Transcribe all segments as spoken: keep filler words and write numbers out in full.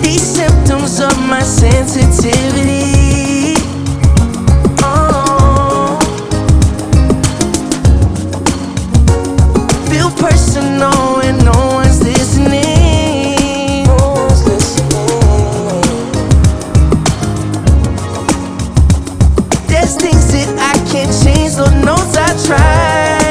these symptoms of my sensitivity. Oh, feel personal and no one's listening. No one's listening. There's things that I can't change, Lord knows I try.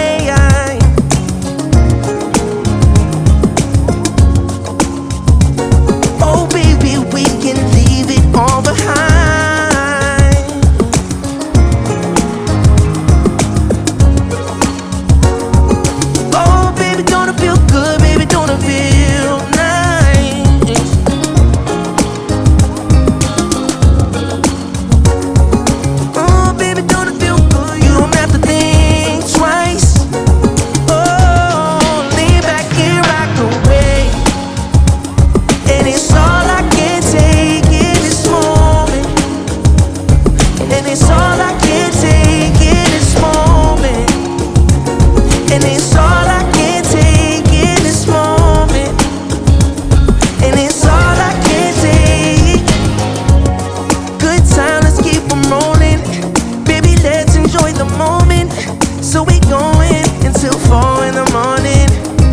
So we going until four in the morning,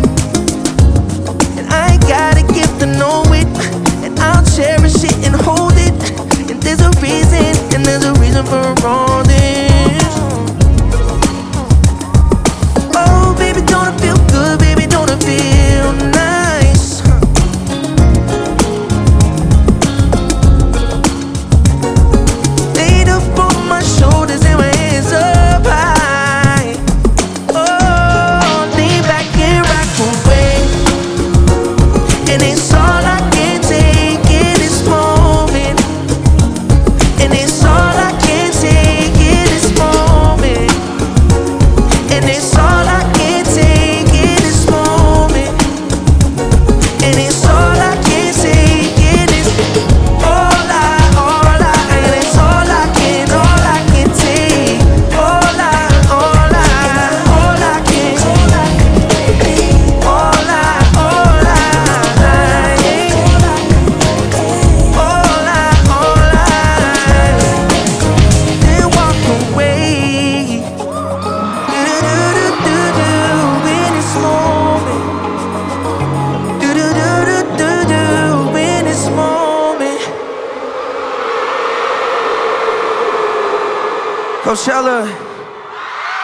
and I gotta get to know it, and I'll cherish it and hold it. And there's a reason, and there's a reason for all this. Oh, baby, don't it feel good? Baby, don't it feel nice? Laid up on my shoulders and my hands up high. And it's all I can take in this moment. And it's all I can take in this moment. And it's all I can take in this moment. And it's all I can take in this. All I, all I, and it's all I can, all I can take. All I, all I, all I can, all I can, all I, all I. Coachella.